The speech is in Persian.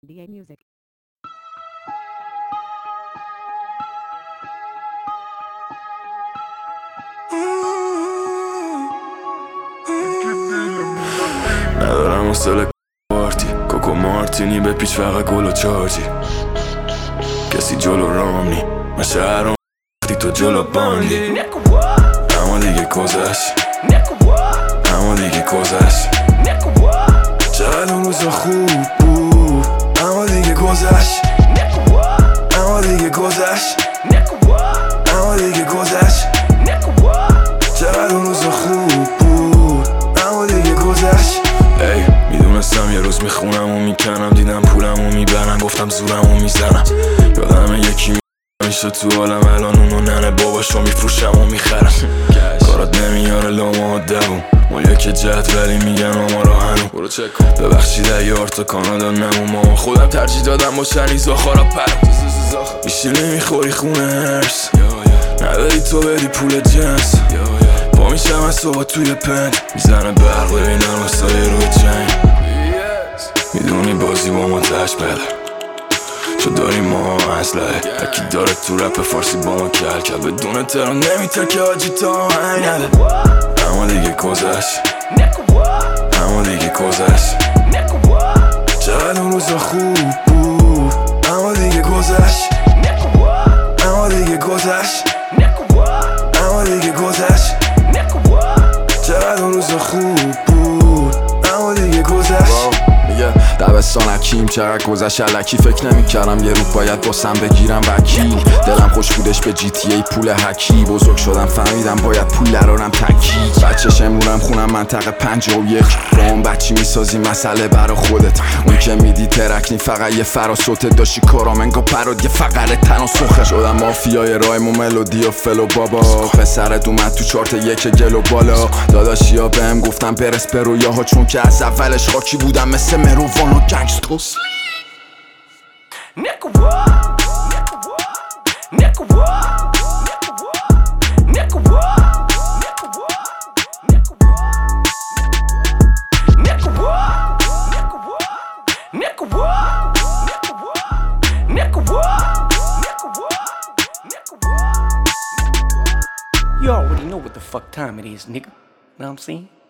DA Music. ندارم حوصله پارتی کوکو مارتینی به پیچ فقط گل و چارتی کسی جلو رام نی من شهرام وقتی تو جلو باندی اما دیگه گذشت اما دیگه گذشت چقدر اون روزا خوب بود اما دیگه گذشت اما دیگه گذشت اما دیگه گذشت چقدر اون روزا خوب بود اما دیگه گذشت ای میدونستم یه روز میخونم و میکنم دیدم پولم و میبرم گفتم زورم و میزنم یادم یکی میشه تو عالم الان اونو ننه باباشو میفروشم و میخرم کارات نمیاره لامه ها دوم ما یکی جهت ولی میگن ما رو هنو برو چک کن ببخشید ایار تا کانادا نموما خودم ترجیح دادم با شنیزا خارا پرم بیشتی نمیخوری خونه هرس نداری تو بدی پول جنس پا میشم از صبح توی پنج میزنه برق ببینم واسای روی جنگ میدونی بازی با ما تش بده تو داری ما اسلحه یکی داره تو رپ فارسی با ما کل بدون تران نمیتر که آجی تا آهنگ نده اما دیگه گذشت اما دیگه گذشت چقدر اون روزا خوب بود اما دیگه گذشت اما دیگه گذشت اما دیگه گذشت چقدر اون روزا خوب بود اما دیگه گذشت دبستان حکیم چقدر گذشت الکی فکر نمیکردم یه روز باید باسم بگیرم وکیل دلم خوش بودش به جی تی ای پول حکی بزرگ شدم فهمیدم باید پول درارم تکی بچه شمرونم خونم منطقه 51 رام بچی میسازی مسئله برا خودت اون که میدی ترکنی فقط یه فراسوته داشتی کارام انگا پراد یه فقره تناسخه شدم مافیای رایم و ملودی و فلو بابا پسرت اومد تو چارت یک گل و بالا داداشی ها بهم گفتم برس به رویاها چون که از اولش خاکی بودم مثل مروان و گنگستوس You already know what the fuck time it is, nigga. Know what I'm saying?